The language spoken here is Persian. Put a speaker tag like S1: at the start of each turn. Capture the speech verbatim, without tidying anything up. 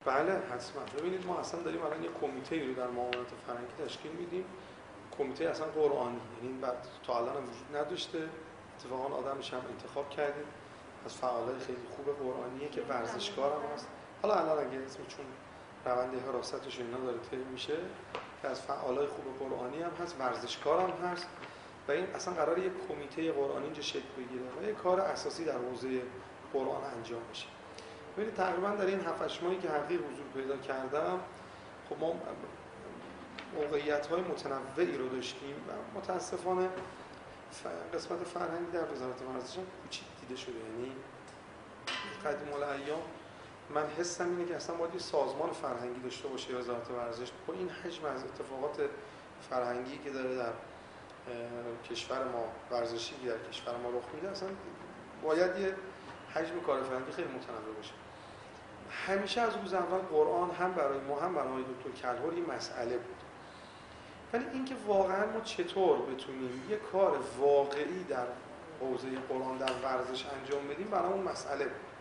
S1: بله حتما. ببینید ما اصلا داریم الان یه کمیته رو در معاونت فرهنگی تشکیل میدیم، کمیته اصلا قرآنی، یعنی بعد تا الان هم وجود نداشته، اتفاقا آدمش هم انتخاب کردیم از فعالای خیلی خوب قرآنیه که ورزشکار هم هست. حالا الان اگه اسم چون روند حراستش اینا داره طی میشه که از فعالای خوب قرآنی هم هست، ورزشکار هم هست و این اصلا قراره یک کمیته قرآنی اینجا شکل بگیره و یک کار اساسی در حوزه قرآن انجام بشه. ببینید تقریبا در این هفت هشت ماهی که حقیق حضور پیدا کردم، خب ما موقعیت‌های متنوعی رو داشتیم و متاسفانه قسمت فرهنگی در وزارت ورزش هم کوچیک دیده شده. یعنی قدیم الایام من حسم اینه که اصلا باید یه سازمان فرهنگی داشته باشه وزارت ورزش با این حجم از اتفاقات فرهنگی که داره در کشور ما، ورزشی که در کشور ما رخ میده، اصلا باید یه حجم کار فرهنگی خیلی متنوع باشه. همیشه از روز اول قرآن هم برای ما هم برای دکتر کلهر یه مسئله بود، ولی اینکه واقعا ما چطور بتونیم یه کار واقعی در حوزه قرآن در ورزش انجام بدیم برامون مسئله بود.